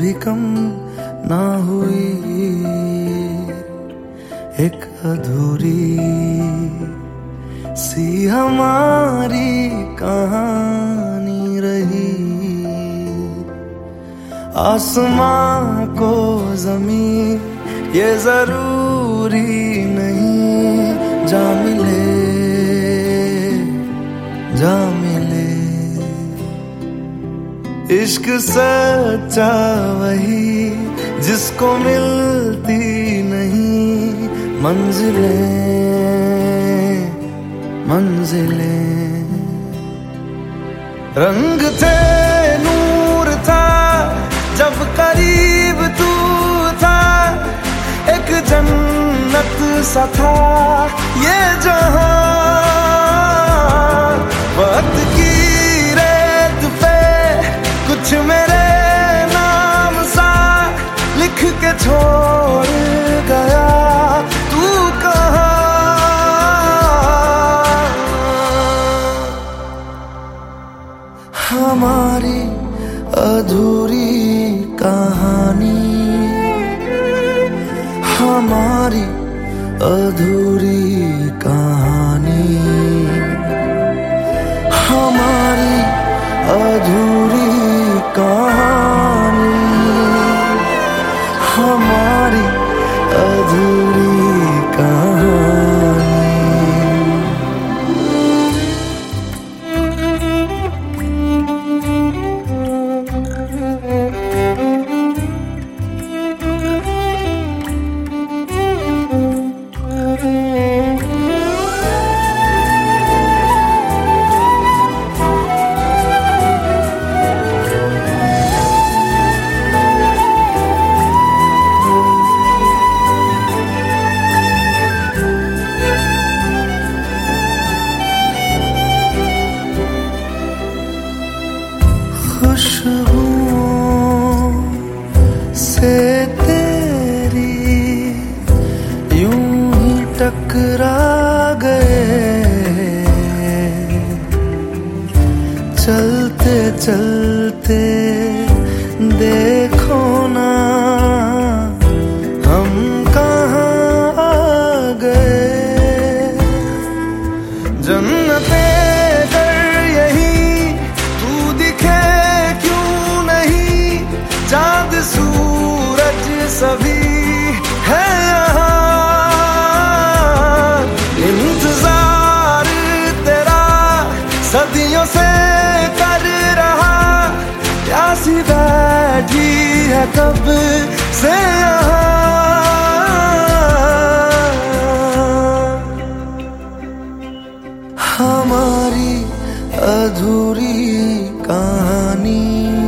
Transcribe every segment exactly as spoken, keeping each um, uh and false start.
भी कम ना हुई, एक अधूरी सी हमारी कहानी रही। आसमां को ज़मीन ये जरूरी नहीं, जा मिले जा मिले। इश्क सच्चा वही जिसको मिलती नहीं मंजिलें मंजिलें। रंग थे नूर था जब करीब तू था, एक जन्नत सा था ये जहां। वक्त की रेत पे कुछ मेरे नाम सा लिख के छोड़ गया, तू कहाँ? हमारी अधूरी कहानी, हमारी अधूरी कहानी, हमारी अधूरी कहानी, हमारी अधूरी कहानी। खुशबुओं से तेरी यूं ही टकरा गए, चलते चलते देखो ना हम कहाँ आ गए। जन्नते चाँद सूरज सभी है यहाँ, इंतजार तेरा सदियों से कर रहा, प्यासी बैठी है कब से यहाँ। हमारी अधूरी कहानी,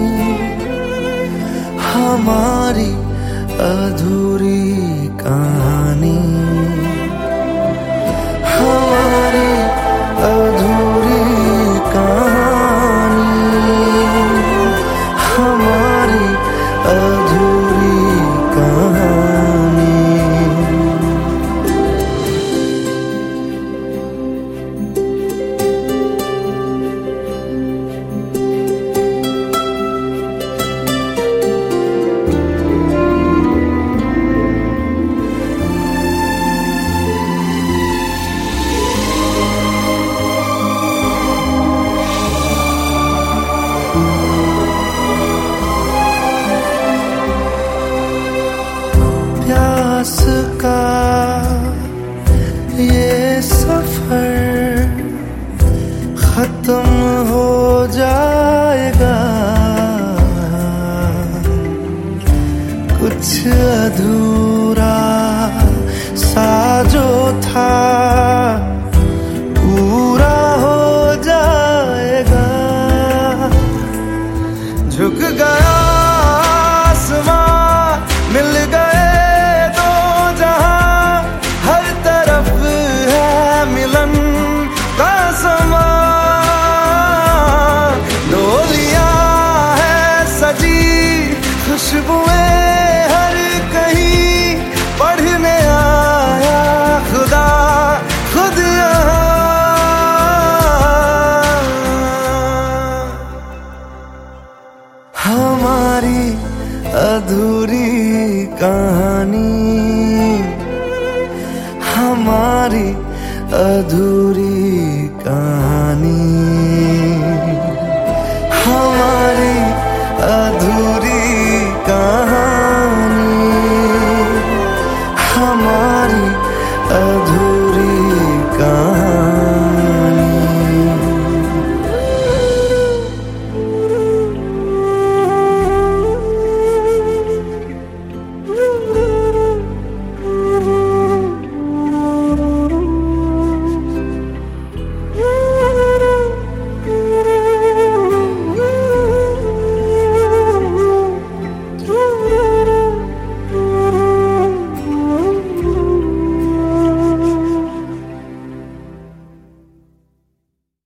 हमारी अधूरी कहानी, हमारी अधूरी कहानी, हमारी अधूरी कहानी। प्यास का ये सफर खत्म हो जाएगा, कुछ अधूरा सा जो था पूरा हो जाएगा। झुक गया आसमां, मिल गए दो जहां, हर तरफ है मिलन का समा। डोलियां है सजी, खुशबुएं हर कहीं, पढ़ने आया खुदा खुद यहाँ। हमारी अधूरी कहानी, हमारी अधूरी